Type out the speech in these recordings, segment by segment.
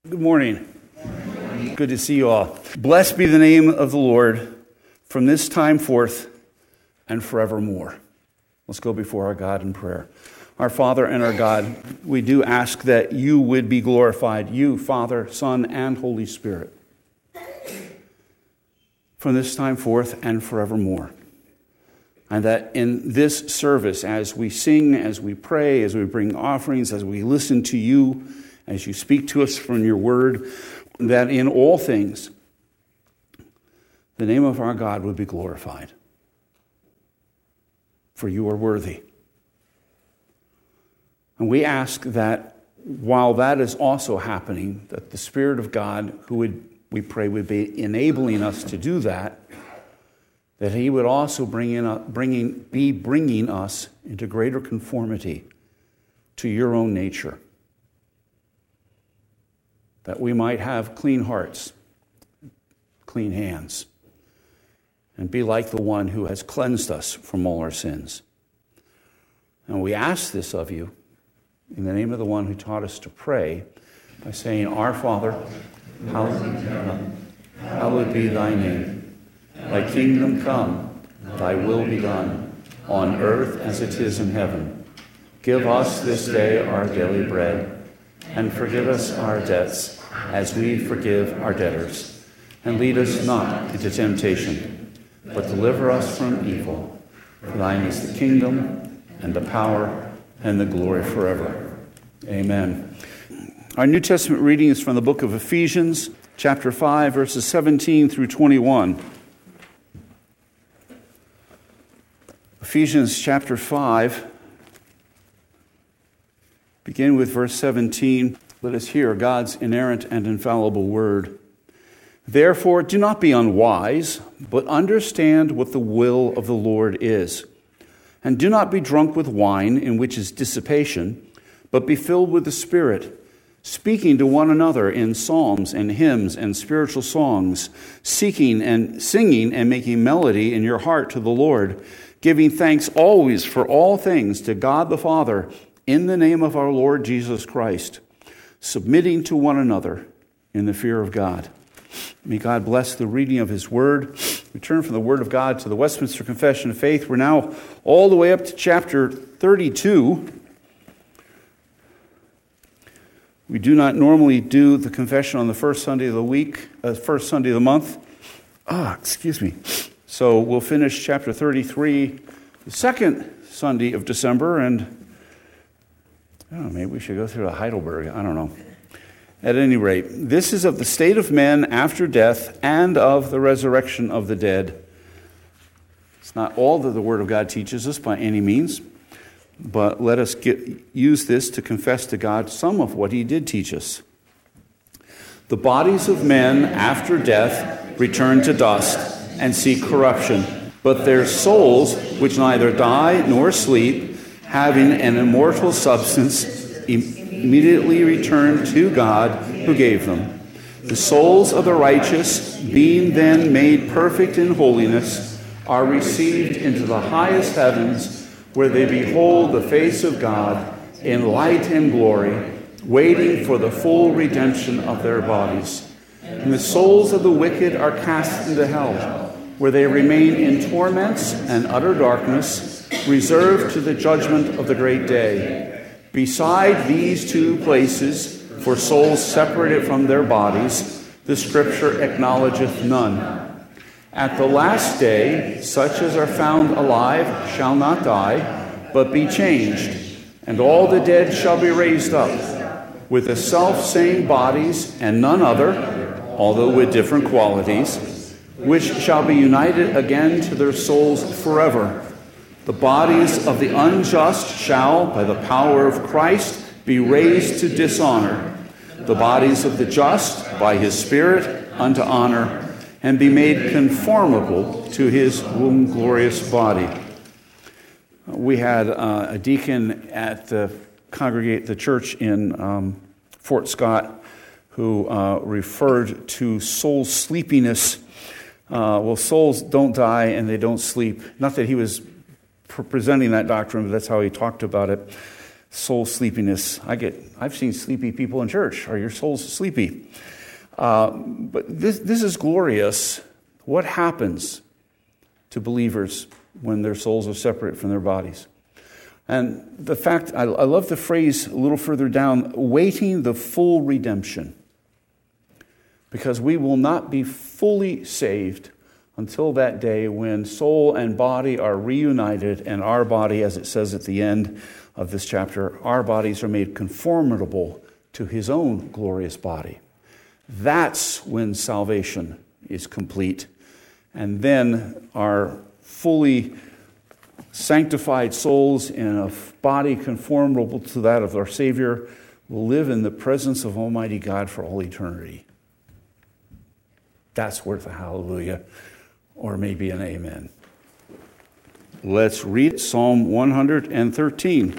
Good morning. Good to see you all. Blessed be the name of the Lord from this time forth and forevermore. Let's go before our God in prayer. Our Father and our God, we do ask that you would be glorified, you, Father, Son, and Holy Spirit, from this time forth and forevermore. And that in this service, as we sing, as we pray, as we bring offerings, as we listen to you, as you speak to us from your word, that in all things, the name of our God would be glorified. For you are worthy. And we ask that while that is also happening, that the Spirit of God, we pray would be enabling us to do that, that he would also be bringing us into greater conformity to your own nature. That we might have clean hearts, clean hands, and be like the one who has cleansed us from all our sins. And we ask this of you in the name of the one who taught us to pray by saying, Our Father, hallowed be thy name. Thy kingdom come, thy will be done, on earth as it is in heaven. Give us this day our daily bread, and forgive us our debts, as we forgive our debtors. And lead us not into temptation, but deliver us from evil. For thine is the kingdom, and the power, and the glory forever. Amen. Our New Testament reading is from the book of Ephesians, chapter 5, verses 17 through 21. Ephesians chapter 5, begin with verse 17. Let us hear God's inerrant and infallible word. Therefore, do not be unwise, but understand what the will of the Lord is. And do not be drunk with wine, in which is dissipation, but be filled with the Spirit, speaking to one another in psalms and hymns and spiritual songs, seeking and singing and making melody in your heart to the Lord, giving thanks always for all things to God the Father, in the name of our Lord Jesus Christ, submitting to one another in the fear of God. May God bless the reading of his word. We turn from the word of God to the Westminster Confession of Faith. We're now all the way up to chapter 32. We do not normally do the confession on the first Sunday of the week, first Sunday of the month. So we'll finish chapter 33 the second Sunday of December, and maybe we should go through to Heidelberg. I don't know. At any rate, this is of the state of men after death and of the resurrection of the dead. It's not all that the Word of God teaches us by any means, but let us use this to confess to God some of what he did teach us. The bodies of men after death return to dust and see corruption, but their souls, which neither die nor sleep, having an immortal substance, immediately return to God who gave them. The souls of the righteous, being then made perfect in holiness, are received into the highest heavens, where they behold the face of God in light and glory, waiting for the full redemption of their bodies. And the souls of the wicked are cast into hell, where they remain in torments and utter darkness, reserved to the judgment of the great day. Beside these two places, for souls separated from their bodies, the Scripture acknowledgeth none. At the last day, such as are found alive shall not die, but be changed, and all the dead shall be raised up, with the self-same bodies and none other, although with different qualities, which shall be united again to their souls forever. The bodies of the unjust shall, by the power of Christ, be raised to dishonor. The bodies of the just, by his Spirit, unto honor, and be made conformable to his glorious body. We had a deacon at the church in Fort Scott who referred to soul sleepiness. Souls don't die and they don't sleep. Not that he was presenting that doctrine, but that's how he talked about it. soul sleepiness. I've seen sleepy people in church. Are your souls sleepy? But this is glorious. What happens to believers when their souls are separate from their bodies? And the fact, I love the phrase a little further down, waiting the full redemption. Because we will not be fully saved until that day when soul and body are reunited, and our body, as it says at the end of this chapter, our bodies are made conformable to his own glorious body. That's when salvation is complete. And then our fully sanctified souls in a body conformable to that of our Savior will live in the presence of Almighty God for all eternity. That's worth a hallelujah, or maybe an amen. Let's read Psalm 113.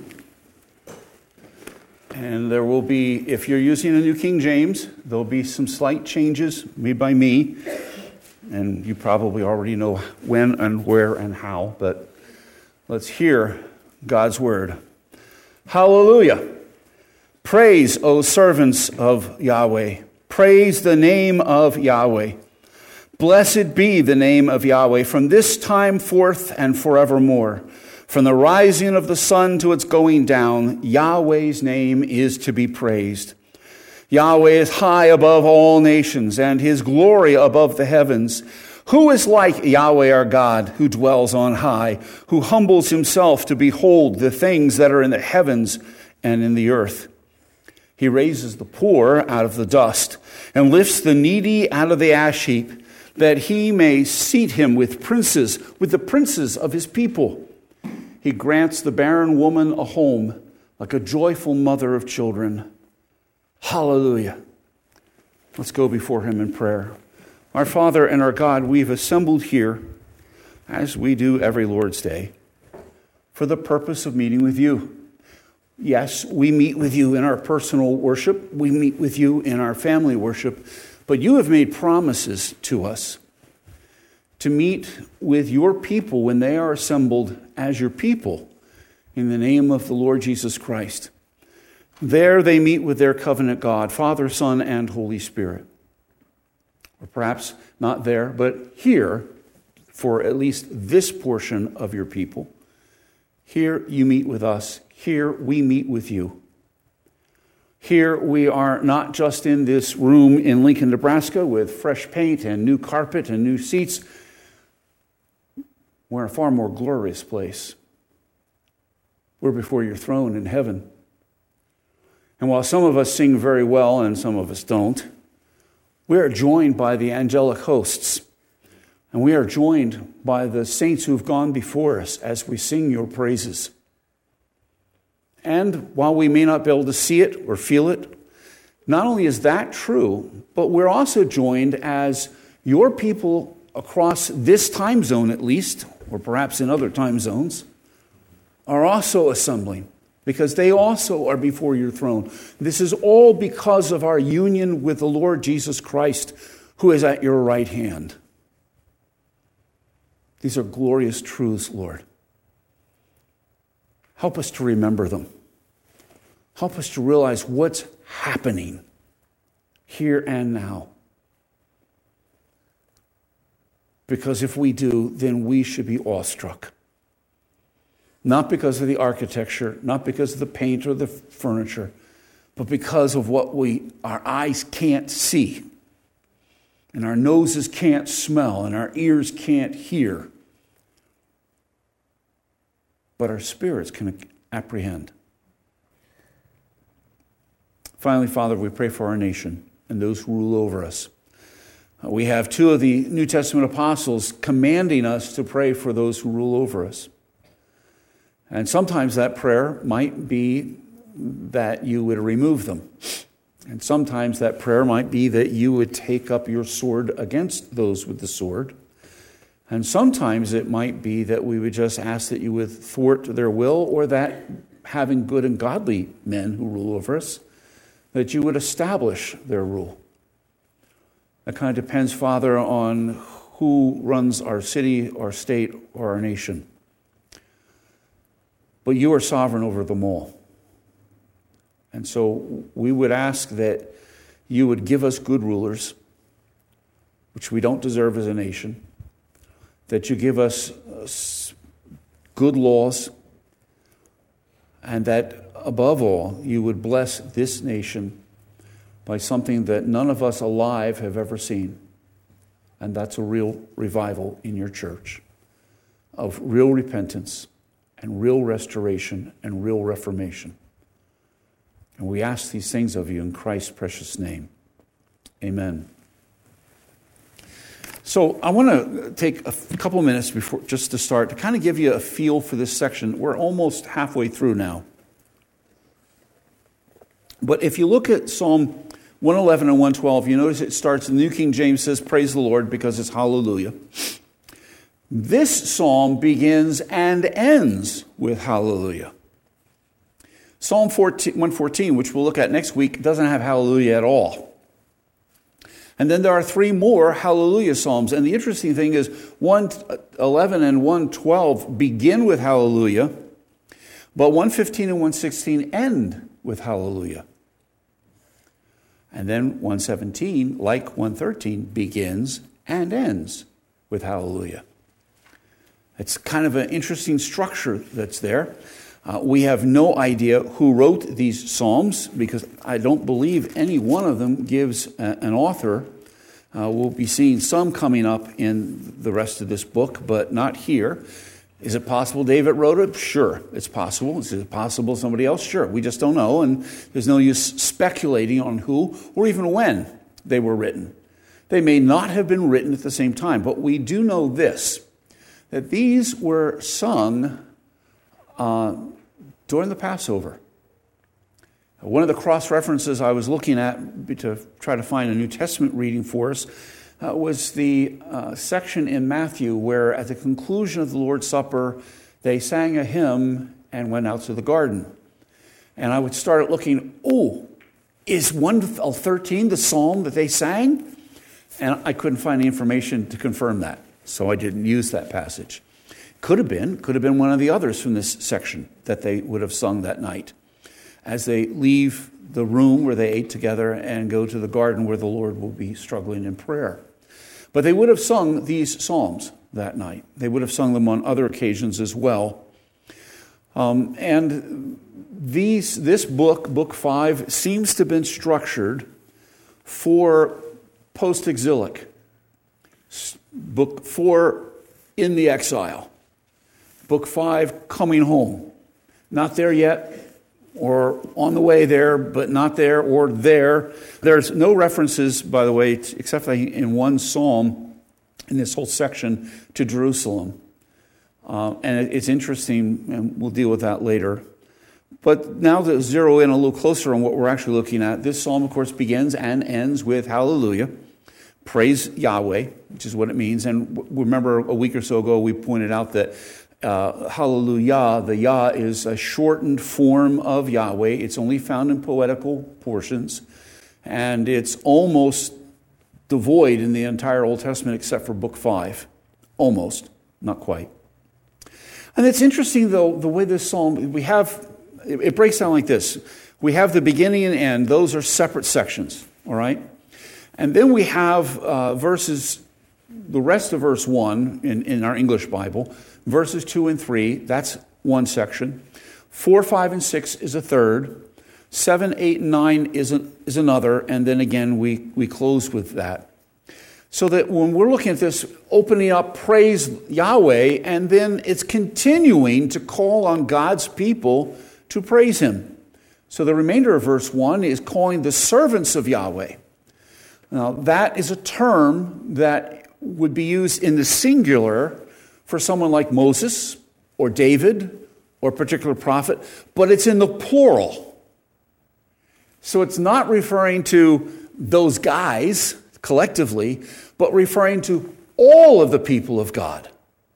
And there will be, if you're using a New King James, there'll be some slight changes made by me. And you probably already know when and where and how, but let's hear God's word. Hallelujah. Praise, O servants of Yahweh. Praise the name of Yahweh. Blessed be the name of Yahweh from this time forth and forevermore. From the rising of the sun to its going down, Yahweh's name is to be praised. Yahweh is high above all nations, and his glory above the heavens. Who is like Yahweh our God, who dwells on high, who humbles himself to behold the things that are in the heavens and in the earth? He raises the poor out of the dust and lifts the needy out of the ash heap, that he may seat him with the princes of his people. He grants the barren woman a home, like a joyful mother of children. Hallelujah. Let's go before him in prayer. Our Father and our God, we've assembled here, as we do every Lord's Day, for the purpose of meeting with you. Yes, we meet with you in our personal worship. We meet with you in our family worship. But you have made promises to us to meet with your people when they are assembled as your people in the name of the Lord Jesus Christ. There they meet with their covenant God, Father, Son, and Holy Spirit. Or perhaps not there, but here, for at least this portion of your people. Here you meet with us. Here we meet with you. Here we are not just in this room in Lincoln, Nebraska with fresh paint and new carpet and new seats. We're in a far more glorious place. We're before your throne in heaven. And while some of us sing very well and some of us don't, we are joined by the angelic hosts. And we are joined by the saints who have gone before us as we sing your praises. And while we may not be able to see it or feel it, not only is that true, but we're also joined as your people across this time zone at least, or perhaps in other time zones, are also assembling because they also are before your throne. This is all because of our union with the Lord Jesus Christ, who is at your right hand. These are glorious truths, Lord. Help us to remember them. Help us to realize what's happening here and now. Because if we do, then we should be awestruck. Not because of the architecture, not because of the paint or the furniture, but because of what our eyes can't see, and our noses can't smell, and our ears can't hear, but our spirits can apprehend. Finally, Father, we pray for our nation and those who rule over us. We have two of the New Testament apostles commanding us to pray for those who rule over us. And sometimes that prayer might be that you would remove them. And sometimes that prayer might be that you would take up your sword against those with the sword. And sometimes it might be that we would just ask that you would thwart their will, or that having good and godly men who rule over us, that you would establish their rule. That kind of depends, Father, on who runs our city, our state, or our nation. But you are sovereign over them all. And so we would ask that you would give us good rulers, which we don't deserve as a nation, that you give us good laws, and that above all, you would bless this nation by something that none of us alive have ever seen. And that's a real revival in your church of real repentance and real restoration and real reformation. And we ask these things of you in Christ's precious name. Amen. So I want to take a couple of minutes before, just to start, to kind of give you a feel for this section. We're almost halfway through now. But if you look at Psalm 111 and 112, you notice it starts, the New King James says, praise the Lord, because it's hallelujah. This psalm begins and ends with hallelujah. Psalm 114, which we'll look at next week, doesn't have hallelujah at all. And then there are three more hallelujah psalms. And the interesting thing is 111 and 112 begin with hallelujah, but 115 and 116 end with hallelujah. And then 117, like 113, begins and ends with hallelujah. It's kind of an interesting structure that's there. We have no idea who wrote these psalms, because I don't believe any one of them gives an author. We'll be seeing some coming up in the rest of this book, but not here. Is it possible David wrote it? Sure, it's possible. Is it possible somebody else? Sure, we just don't know, and there's no use speculating on who or even when they were written. They may not have been written at the same time, but we do know this, that these were sung during the Passover. One of the cross-references I was looking at to try to find a New Testament reading for us was the section in Matthew where at the conclusion of the Lord's Supper, they sang a hymn and went out to the garden. And I would start looking, is 113 the psalm that they sang? And I couldn't find any information to confirm that, so I didn't use that passage. Could have been one of the others from this section that they would have sung that night as they leave the room where they ate together and go to the garden where the Lord will be struggling in prayer. But they would have sung these psalms that night. They would have sung them on other occasions as well. And this book, Book 5, seems to have been structured for post-exilic. Book 4, in the exile. Book 5, coming home. Not there yet, or on the way there, but not there or there. There's no references, by the way, except in one psalm in this whole section, to Jerusalem. And it's interesting, and we'll deal with that later. But now to zero in a little closer on what we're actually looking at, this psalm, of course, begins and ends with hallelujah. Praise Yahweh, which is what it means. And remember, a week or so ago, we pointed out that hallelujah, the Yah is a shortened form of Yahweh. It's only found in poetical portions. And it's almost devoid in the entire Old Testament except for Book 5. Almost, not quite. And it's interesting, though, the way this psalm, it breaks down like this. We have the beginning and end. Those are separate sections, all right? And then we have the rest of verse 1 in our English Bible, verses 2 and 3, that's one section. 4, 5, and 6 is a third. 7, 8, and 9 is another. And then again, we close with that. So that when we're looking at this, opening up, praise Yahweh, and then it's continuing to call on God's people to praise Him. So the remainder of verse 1 is calling the servants of Yahweh. Now, that is a term that would be used in the singular for someone like Moses or David or a particular prophet, but it's in the plural. So it's not referring to those guys collectively, but referring to all of the people of God.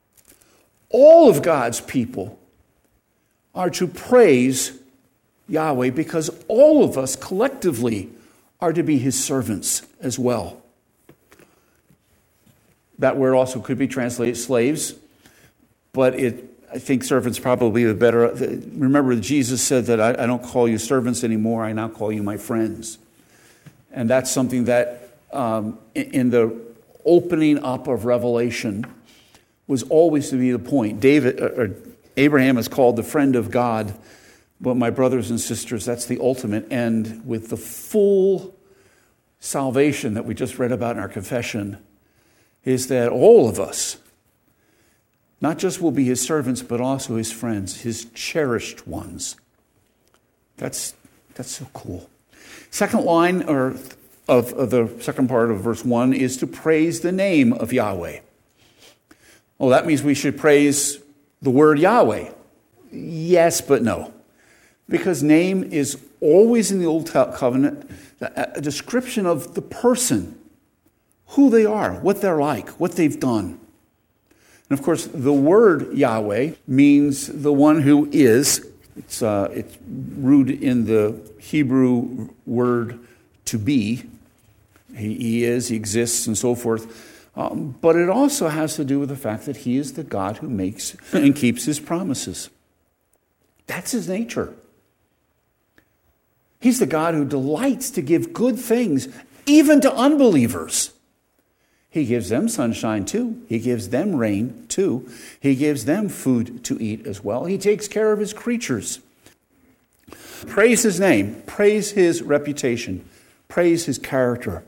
All of God's people are to praise Yahweh because all of us collectively are to be His servants as well. That word also could be translated slaves, but it I think servants probably the better. Remember, Jesus said that I don't call you servants anymore. I now call you my friends. And that's something that in the opening up of Revelation was always to be the point. Abraham is called the friend of God. But my brothers and sisters, that's the ultimate end with the full salvation that we just read about in our confession, is that all of us, not just will be his servants, but also his friends, his cherished ones. That's so cool. Second line of the second part of verse 1 is to praise the name of Yahweh. Oh, that means we should praise the word Yahweh. Yes, but no. Because name is always in the Old Covenant a description of the person, who they are, what they're like, what they've done. And of course, the word Yahweh means the one who is. It's rooted in the Hebrew word to be. He is, he exists, and so forth. But it also has to do with the fact that he is the God who makes and keeps his promises. That's his nature. He's the God who delights to give good things, even to unbelievers. He gives them sunshine too. He gives them rain too. He gives them food to eat as well. He takes care of his creatures. Praise his name. Praise his reputation. Praise his character.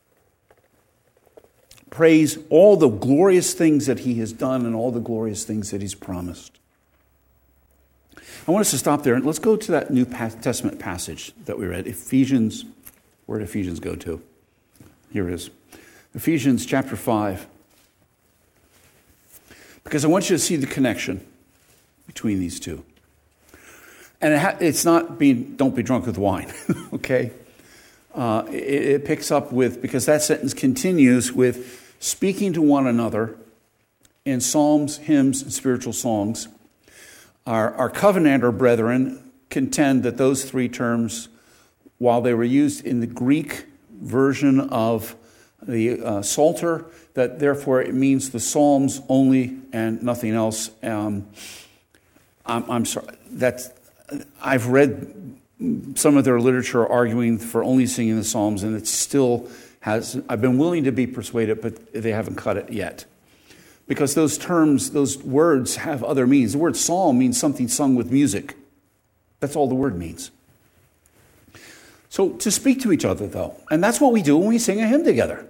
Praise all the glorious things that he has done and all the glorious things that he's promised. I want us to stop there and let's go to that New Testament passage that we read. Ephesians. Where did Ephesians go to? Here it is. Ephesians chapter 5. Because I want you to see the connection between these two. And it's not don't be drunk with wine, okay? It picks up with, because that sentence continues with speaking to one another in psalms, hymns, and spiritual songs. Our covenanter brethren contend that those three terms, while they were used in the Greek version of the Psalter, that therefore it means the Psalms only and nothing else. I'm sorry. I've read some of their literature arguing for only singing the Psalms, and it still has. I've been willing to be persuaded, but they haven't cut it yet. Because those terms, those words have other meanings. The word psalm means something sung with music. That's all the word means. So to speak to each other, though, and that's what we do when we sing a hymn together.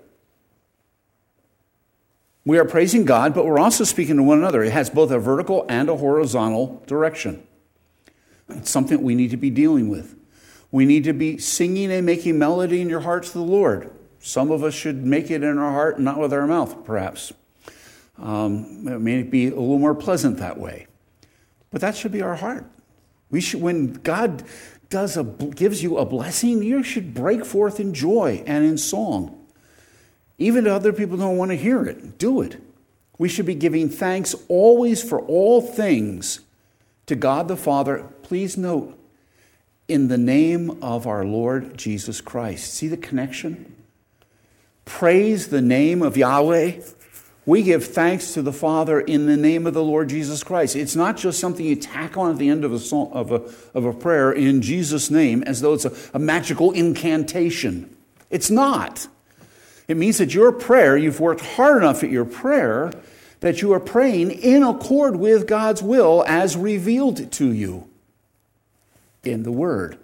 We are praising God, but we're also speaking to one another. It has both a vertical and a horizontal direction. It's something we need to be dealing with. We need to be singing and making melody in your heart to the Lord. Some of us should make it in our heart and not with our mouth, perhaps. It may be a little more pleasant that way. But that should be our heart. When God gives you a blessing, you should break forth in joy and in song. Even if other people don't want to hear it, do it. We should be giving thanks always for all things to God the Father. Please note, in the name of our Lord Jesus Christ. See the connection? Praise the name of Yahweh. We give thanks to the Father in the name of the Lord Jesus Christ. It's not just something you tack on at the end of a prayer in Jesus' name as though it's a magical incantation. It's not. It means that your prayer, you've worked hard enough at your prayer, that you are praying in accord with God's will as revealed to you in the Word.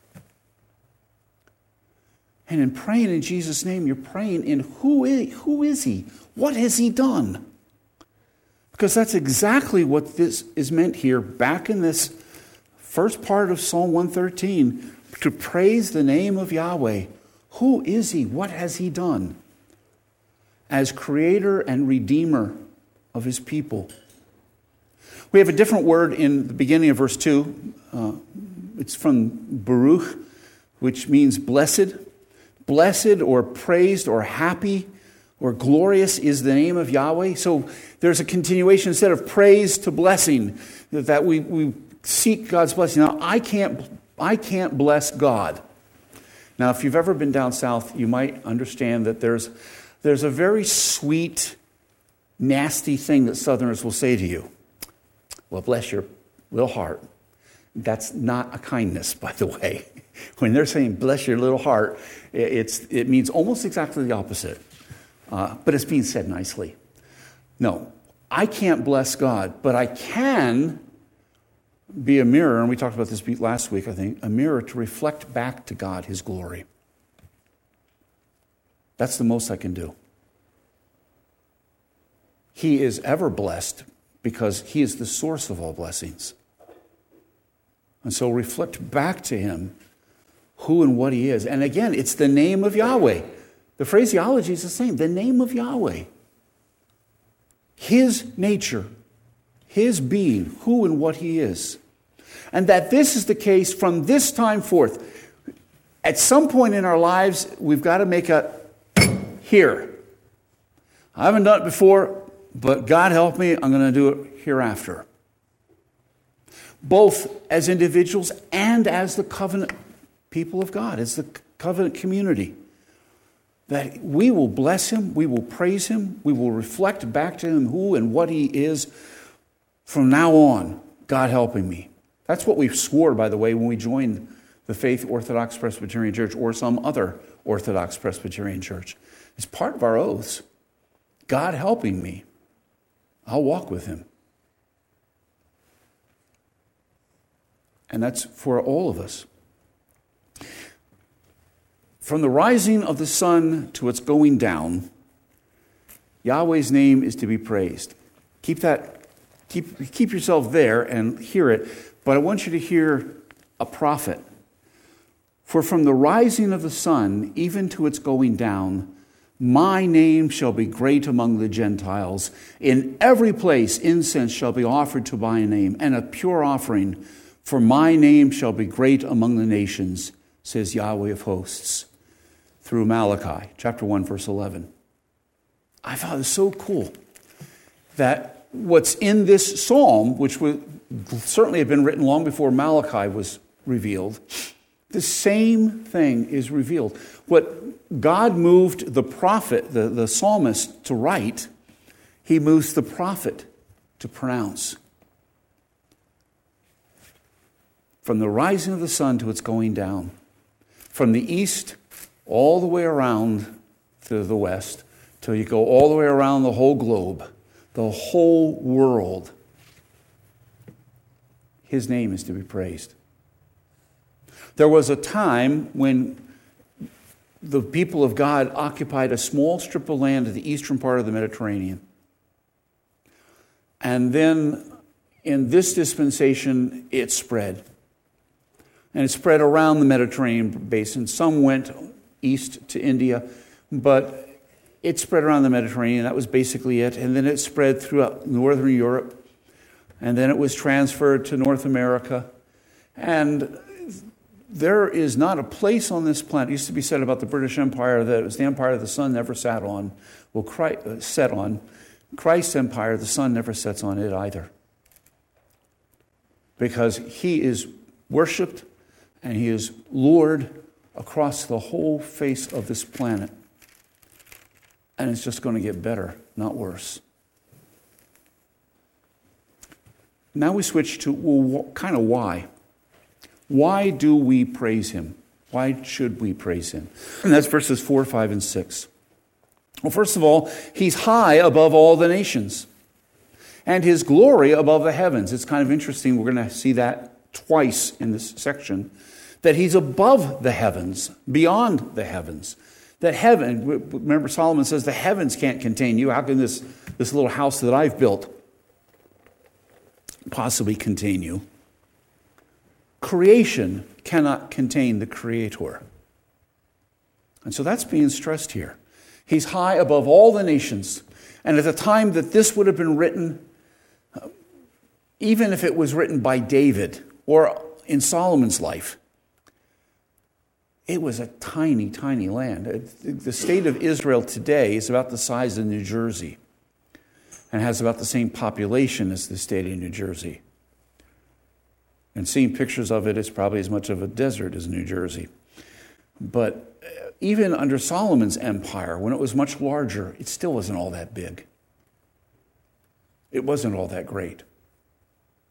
And in praying in Jesus' name, you're praying in who is He? What has He done? Because that's exactly what this is meant here, back in this first part of Psalm 113, to praise the name of Yahweh. Who is He? What has He done? As creator and redeemer of His people. We have a different word in the beginning of verse 2. It's from Baruch, which means blessed. Blessed or praised or happy or glorious is the name of Yahweh. So there's a continuation instead of praise to blessing, that we seek God's blessing. Now, I can't bless God. Now, if you've ever been down south, you might understand that there's a very sweet, nasty thing that Southerners will say to you. Well, bless your little heart. That's not a kindness, by the way. When they're saying, bless your little heart, it means almost exactly the opposite. But it's being said nicely. No, I can't bless God, but I can be a mirror, and we talked about this last week, I think, a mirror to reflect back to God His glory. That's the most I can do. He is ever blessed because He is the source of all blessings. And so reflect back to Him who and what He is. And again, it's the name of Yahweh. The phraseology is the same. The name of Yahweh. His nature. His being. Who and what He is. And that this is the case from this time forth. At some point in our lives, we've got to make a here. I haven't done it before, but God help me, I'm going to do it hereafter. Both as individuals and as the covenant people of God, as the covenant community. That we will bless Him, we will praise Him, we will reflect back to Him who and what He is from now on, God helping me. That's what we swore, by the way, when we joined the Faith Orthodox Presbyterian Church or some other Orthodox Presbyterian church. It's part of our oaths. God helping me, I'll walk with Him. And that's for all of us. From the rising of the sun to its going down, Yahweh's name is to be praised. Keep yourself there and hear it, but I want you to hear a prophet. For from the rising of the sun even to its going down, my name shall be great among the Gentiles. In every place incense shall be offered to my name, and a pure offering. For my name shall be great among the nations, says Yahweh of hosts, through Malachi, chapter 1, verse 11. I thought it was so cool that what's in this psalm, which would certainly have been written long before Malachi was revealed, the same thing is revealed. What God moved the prophet, the psalmist, to write, He moves the prophet to pronounce. From the rising of the sun to its going down, from the east all the way around to the west, till you go all the way around the whole globe, the whole world, His name is to be praised. There was a time when the people of God occupied a small strip of land in the eastern part of the Mediterranean. And then in this dispensation, it spread. And it spread around the Mediterranean basin. Some went east to India, but it spread around the Mediterranean. That was basically it. And then it spread throughout northern Europe. And then it was transferred to North America. And there is not a place on this planet. It used to be said about the British Empire that it was the empire the sun never sat on. Well, Christ's empire, the sun never sets on it either. Because He is worshipped and He is Lord across the whole face of this planet. And it's just going to get better, not worse. Now we switch to, kind of why. Why do we praise Him? Why should we praise Him? And that's verses 4, 5, and 6. Well, first of all, He's high above all the nations, and His glory above the heavens. It's kind of interesting. We're going to see that twice in this section, that He's above the heavens, beyond the heavens. That heaven, remember Solomon says, the heavens can't contain you. How can this little house that I've built possibly contain you? Creation cannot contain the Creator. And so that's being stressed here. He's high above all the nations. And at the time that this would have been written, even if it was written by David or in Solomon's life, it was a tiny, tiny land. The state of Israel today is about the size of New Jersey and has about the same population as the state of New Jersey. And seeing pictures of it, it's probably as much of a desert as New Jersey. But even under Solomon's empire, when it was much larger, it still wasn't all that big. It wasn't all that great.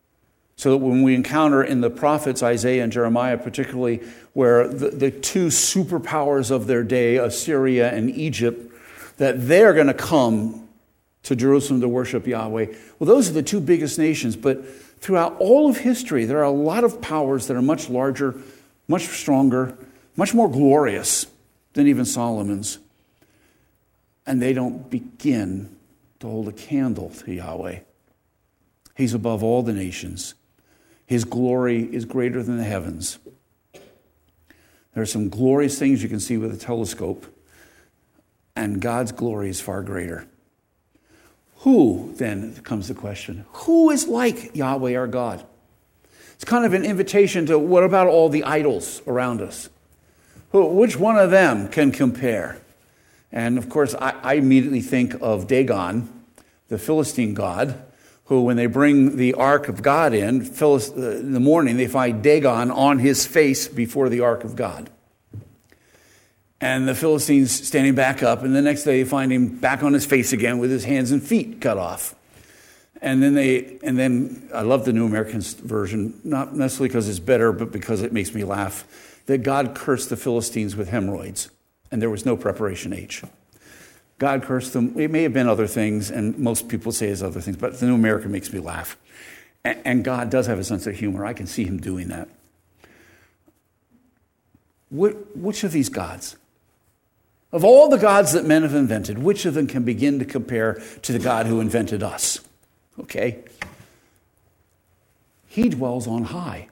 So that when we encounter in the prophets, Isaiah and Jeremiah particularly, where the two superpowers of their day, Assyria and Egypt, that they're going to come to Jerusalem to worship Yahweh. Well, those are the two biggest nations, but throughout all of history, there are a lot of powers that are much larger, much stronger, much more glorious than even Solomon's. And they don't begin to hold a candle to Yahweh. He's above all the nations. His glory is greater than the heavens. There are some glorious things you can see with a telescope, and God's glory is far greater. Who, then, comes the question, who is like Yahweh our God? It's kind of an invitation to what about all the idols around us? Which one of them can compare? And of course, I immediately think of Dagon, the Philistine god, who, when they bring the ark of God in the morning, they find Dagon on his face before the ark of God. And the Philistines standing back up, and the next day they find him back on his face again with his hands and feet cut off. And then I love the New American version, not necessarily because it's better, but because it makes me laugh, that God cursed the Philistines with hemorrhoids, and there was no preparation H. God cursed them. It may have been other things, and most people say it's other things, but the New American makes me laugh. And God does have a sense of humor. I can see him doing that. Which of these gods? Of all the gods that men have invented, which of them can begin to compare to the God who invented us? Okay? He dwells on high.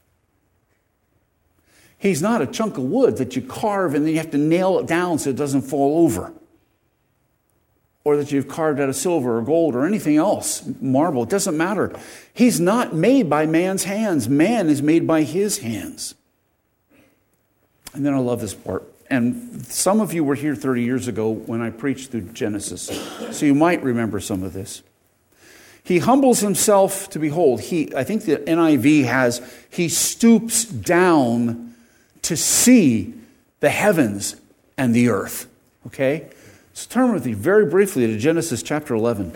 He's not a chunk of wood that you carve and then you have to nail it down so it doesn't fall over. Or that you've carved out of silver or gold or anything else, marble, it doesn't matter. He's not made by man's hands. Man is made by his hands. And then I love this part. And some of you were here 30 years ago when I preached through Genesis, so you might remember some of this. He humbles himself to behold. I think the NIV has, he stoops down to see the heavens and the earth. Okay? So turn with me very briefly to Genesis chapter 11.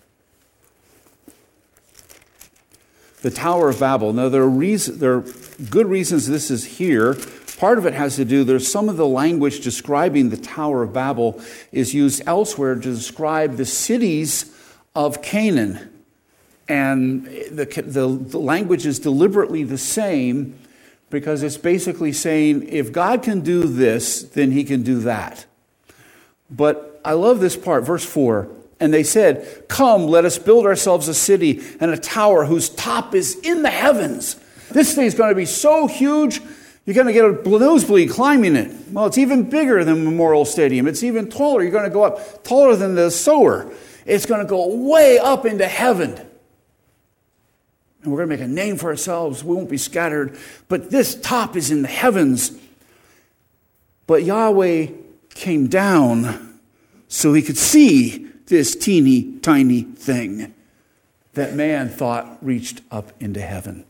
The Tower of Babel. Now, there are good reasons this is here. Part of it has to do, there's some of the language describing the Tower of Babel is used elsewhere to describe the cities of Canaan. And the language is deliberately the same because it's basically saying, if God can do this, then he can do that. But I love this part, verse 4. And they said, "Come, let us build ourselves a city and a tower whose top is in the heavens." This thing's going to be so huge, you're going to get a nosebleed climbing it. Well, it's even bigger than Memorial Stadium. It's even taller. You're going to go up taller than the sower. It's going to go way up into heaven. And we're going to make a name for ourselves. We won't be scattered. But this top is in the heavens. But Yahweh came down so he could see this teeny tiny thing that man thought reached up into heaven.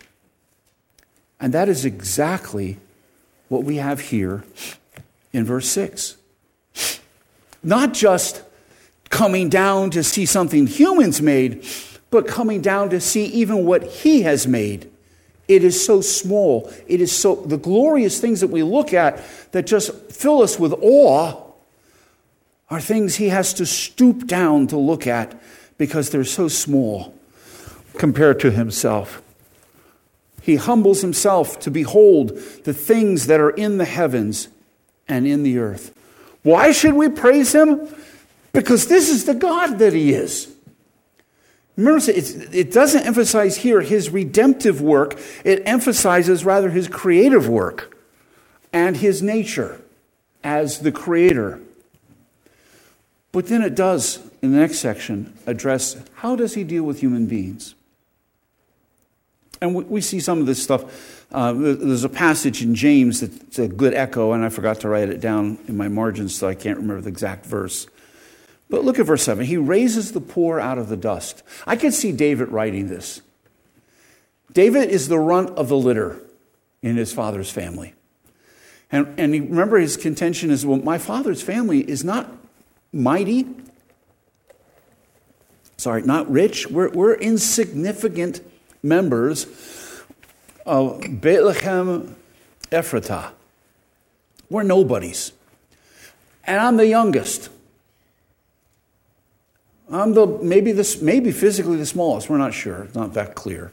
And that is exactly what we have here in verse 6. Not just coming down to see something humans made, but coming down to see even what he has made. It is so small. It is so, the glorious things that we look at that just fill us with awe are things he has to stoop down to look at because they're so small compared to himself. He humbles himself to behold the things that are in the heavens and in the earth. Why should we praise him? Because this is the God that he is. Remember, it doesn't emphasize here his redemptive work. It emphasizes rather his creative work and his nature as the creator. But then it does, in the next section, address how does he deal with human beings? And we see some of this stuff. There's a passage in James that's a good echo, and I forgot to write it down in my margins, so I can't remember the exact verse. But look at verse 7. He raises the poor out of the dust. I can see David writing this. David is the runt of the litter in his father's family. And remember, his contention is, well, my father's family is not mighty. Not rich. We're insignificant members of Bethlehem Ephratah. We're nobodies. And I'm the youngest. I'm maybe physically the smallest. We're not sure. It's not that clear.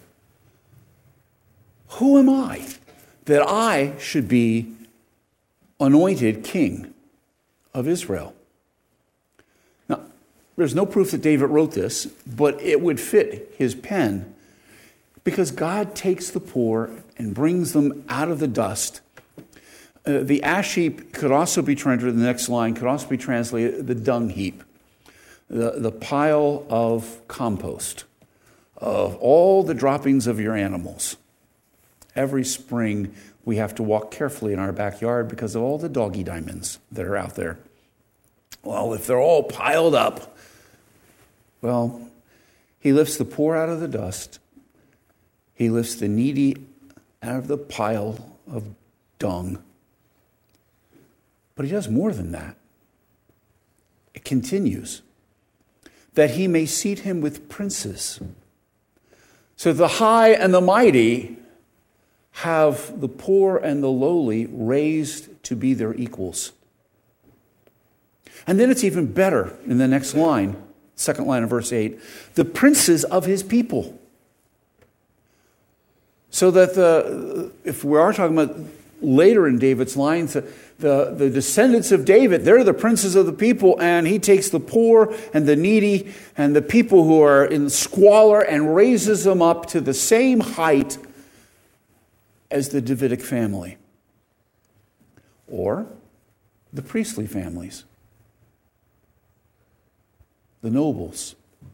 Who am I that I should be anointed king of Israel? Now, there's no proof that David wrote this, but it would fit his pen because God takes the poor and brings them out of the dust. The ash heap could also be translated, the next line could also be translated the dung heap, the pile of compost, of all the droppings of your animals. Every spring we have to walk carefully in our backyard because of all the doggy diamonds that are out there. Well, if they're all piled up, well, he lifts the poor out of the dust. He lifts the needy out of the pile of dung. But he does more than that. It continues. That he may seat him with princes. So the high and the mighty have the poor and the lowly raised to be their equals. And then it's even better in the next line, second line of verse 8, the princes of his people. So that if we are talking about later in David's lines, the descendants of David, they're the princes of the people, and he takes the poor and the needy and the people who are in squalor and raises them up to the same height as the Davidic family or the priestly families, the nobles.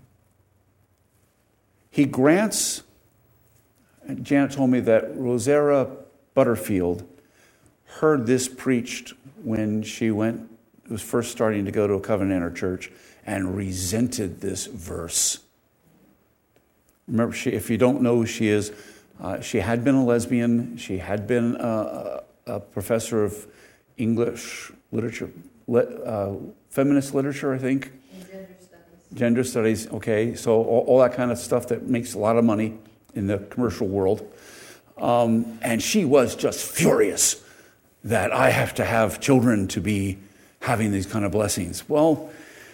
He grants, and Janet told me that Rosera Butterfield heard this preached when she was first starting to go to a Covenanter church and resented this verse. Remember, if you don't know who she is, she had been a lesbian. She had been a professor of English literature, feminist literature, I think. And gender studies. Gender studies, okay. So all that kind of stuff that makes a lot of money in the commercial world. And she was just furious that I have to have children to be having these kind of blessings. Well,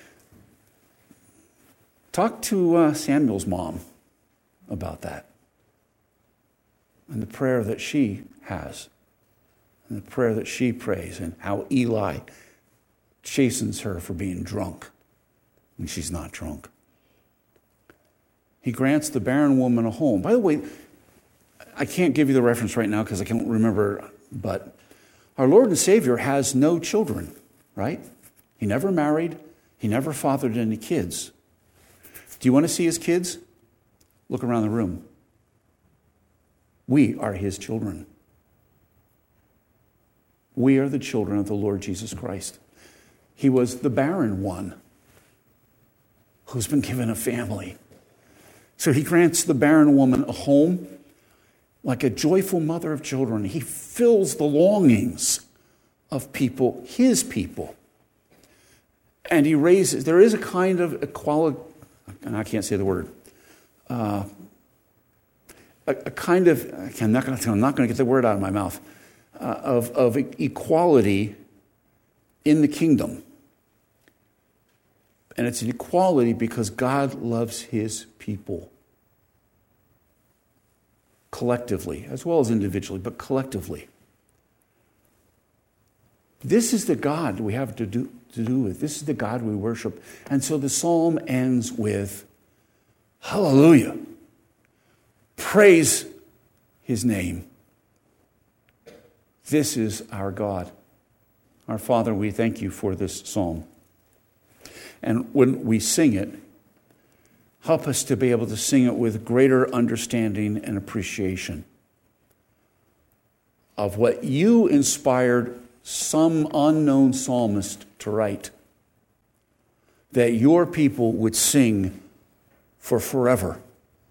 talk to Samuel's mom about that. And the prayer that she has. And the prayer that she prays. And how Eli chastens her for being drunk when she's not drunk. He grants the barren woman a home. By the way, I can't give you the reference right now because I can't remember, but our Lord and Savior has no children, right? He never married. He never fathered any kids. Do you want to see his kids? Look around the room. We are his children. We are the children of the Lord Jesus Christ. He was the barren one who's been given a family. So he grants the barren woman a home. Like a joyful mother of children, he fills the longings of people, his people. And he raises, there is a kind of equality, and I can't say the word, a kind of, I'm not going to get the word out of my mouth, of equality in the kingdom. And it's an equality because God loves his people. Collectively, as well as individually, but collectively. This is the God we have to do with. This is the God we worship. And so the psalm ends with, hallelujah. Praise his name. This is our God. Our Father, we thank you for this psalm. And when we sing it, help us to be able to sing it with greater understanding and appreciation of what you inspired some unknown psalmist to write, that your people would sing for forever.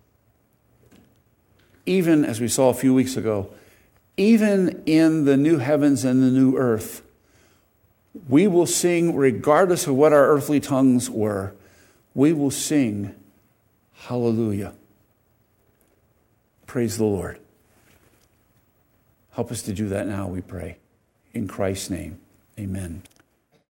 Even, as we saw a few weeks ago, even in the new heavens and the new earth, we will sing regardless of what our earthly tongues were. We will sing hallelujah. Praise the Lord. Help us to do that now, we pray. In Christ's name, amen.